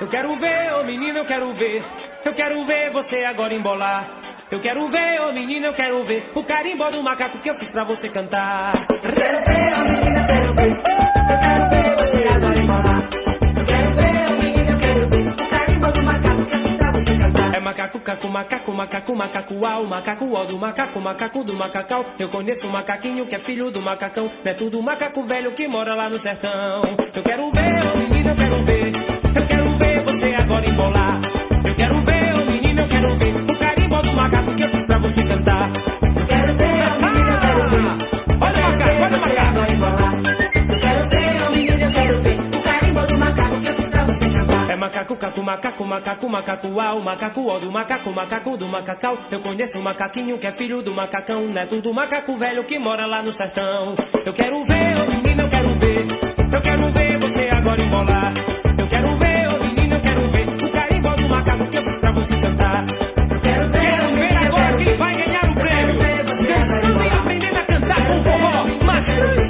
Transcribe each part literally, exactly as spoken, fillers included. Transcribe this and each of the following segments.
Eu quero ver, ô menino, eu quero ver. Eu quero ver você agora embolar. Eu quero ver, ô menino, eu quero ver o carimbo do macaco que eu fiz pra você cantar. Eu quero ver, ô menino, eu quero ver. Eu quero ver você agora embolar. Eu quero ver, ô menino, eu quero ver o carimbo do macaco que eu fiz pra você cantar. É macaco, caco, macaco, macaco, macaco, uau, macaco, ó do macaco, macaco do macacau. Eu conheço um macaquinho que é filho do macacão. Neto do macaco velho que mora lá no sertão. Eu quero ver, ô menino, eu quero ver. Eu quero ver você agora embolar. Eu quero ver, ô menino, eu quero ver o carimbo do macaco que eu fiz pra você cantar. Eu quero ver, ô menino, eu quero ver. Olha o macaco, olha o Você macaco. agora embolar. Eu quero ver, ô menino, eu quero ver o carimbo do macaco que eu fiz pra você cantar. É macaco, caco, macaco, macaco, macaco, uau, macaco, ó do macaco, macaco do macacau. Eu conheço um macaquinho que é filho do macacão, neto do macaco velho que mora lá no sertão. Eu quero ver, ô menino, eu quero ver. Eu quero ver você agora embolar. Eu quero ver, ô menino, eu quero ver o carimbo do macaco que eu fiz pra você cantar. Eu quero ver, Quero ô ver menino, eu agora quero quem ver. vai ganhar o prêmio. ver você Dançando agora e aprendendo a cantar com forró. Mas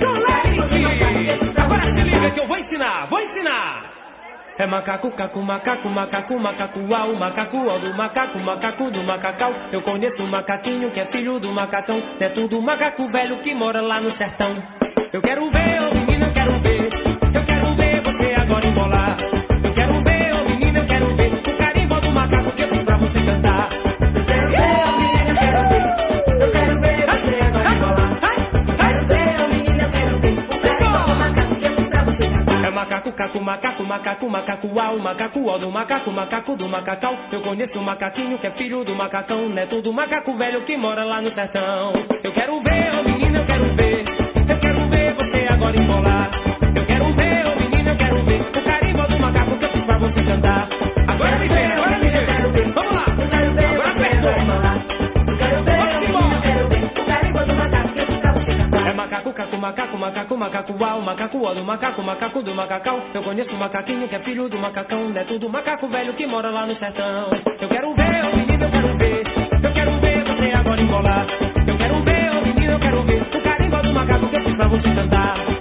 Leite. Agora se liga que eu vou ensinar, vou ensinar. É macaco, caco, macaco, macaco, macaco, uau, macaco, ó do macaco, macaco do macacau. Eu conheço um macaquinho que é filho do macacão, neto do macaco velho que mora lá no sertão. Eu quero ver, ô menino, eu quero ver. Eu quero ver você agora embolar. Eu quero ver, ô menino, eu quero ver o carimbo do macaco que eu fiz pra você cantar. Eu quero ver, ô menino, eu quero ver. Eu quero ver você agora embolar. Eu quero ver, ô menino, eu quero ver o carimbo do macaco que eu fiz pra você cantar. É macaco, caco, macaco, macaco, macaco, uau, macaco, ó do macaco, macaco do macacau. Eu conheço um macaquinho que é filho do macacão, neto do macaco velho que mora lá no sertão. Eu quero ver, ô menino, eu quero ver. Eu quero ver você agora embolar. Eu quero ver, ô menino, eu quero ver o carimbo do macaco que eu fiz pra você cantar. Agora me vê, agora me vê. Vamos lá. Eu quero ver Agora você apertou. agora embolar. Eu quero ver, ô menino, eu quero ver o carimbo do macaco que eu fiz pra você cantar. É macaco, caco, macaco, macaco, macaco, uau, macaco, ó do macaco, macaco do macacau. Eu conheço um macaquinho que é filho do macacão, neto do macaco velho que mora lá no sertão. Eu quero ver, ô menino, eu quero ver. Eu quero ver você agora embolar. Eu quero ver, ô menino, eu quero ver o carimbo do macaco que eu fiz pra você cantar.